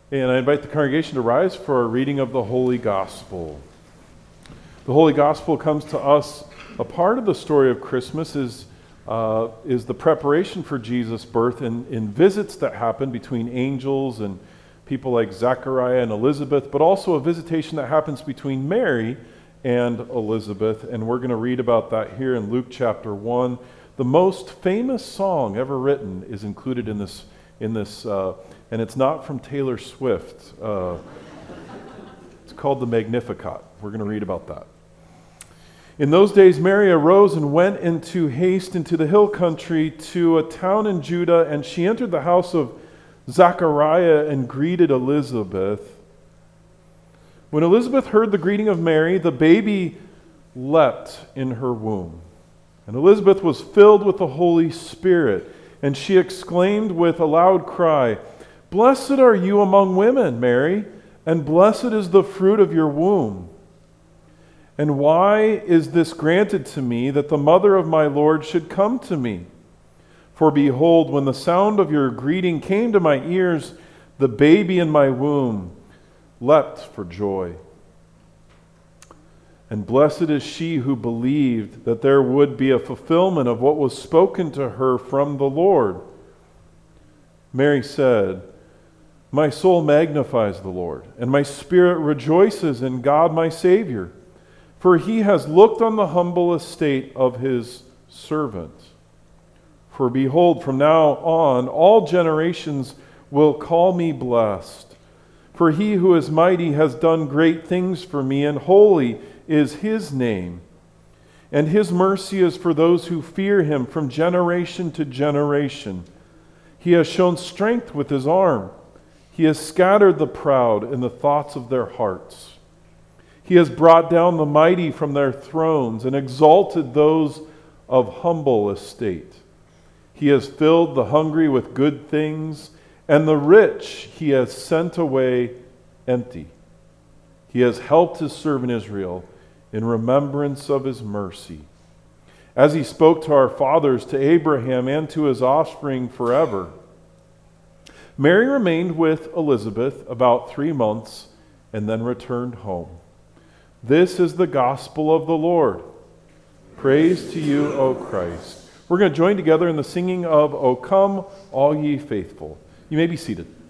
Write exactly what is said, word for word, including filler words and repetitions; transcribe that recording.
And I invite the congregation to rise for a reading of the Holy Gospel. The Holy Gospel comes to us, a part of the story of Christmas is, uh, is the preparation for Jesus' birth and in visits that happen between angels and people like Zechariah and Elizabeth, but also a visitation that happens between Mary and Elizabeth. And we're going to read about that here in Luke chapter one. The most famous song ever written is included in this, in this uh, and it's not from Taylor Swift. Uh, it's called the Magnificat. We're going to read about that. In those days, Mary arose and went into haste into the hill country to a town in Judah, and she entered the house of Zechariah and greeted Elizabeth. When Elizabeth heard the greeting of Mary, the baby leapt in her womb. And Elizabeth was filled with the Holy Spirit, and she exclaimed with a loud cry, "Blessed are you among women, Mary, and blessed is the fruit of your womb. And why is this granted to me, that the mother of my Lord should come to me? For behold, when the sound of your greeting came to my ears, the baby in my womb leapt for joy. And blessed is she who believed that there would be a fulfillment of what was spoken to her from the Lord." Mary said, "My soul magnifies the Lord, and my spirit rejoices in God my Savior, for he has looked on the humble estate of his servant. For behold, from now on all generations will call me blessed. For he who is mighty has done great things for me, and holy is his name. And his mercy is for those who fear him from generation to generation. He has shown strength with his arm. He has scattered the proud in the thoughts of their hearts. He has brought down the mighty from their thrones and exalted those of humble estate. He has filled the hungry with good things, and the rich he has sent away empty. He has helped his servant Israel in remembrance of his mercy, as he spoke to our fathers, to Abraham, and to his offspring forever." Mary remained with Elizabeth about three months and then returned home. This is the gospel of the Lord. Praise to you, O Christ. We're going to join together in the singing of "O Come, All Ye Faithful." You may be seated.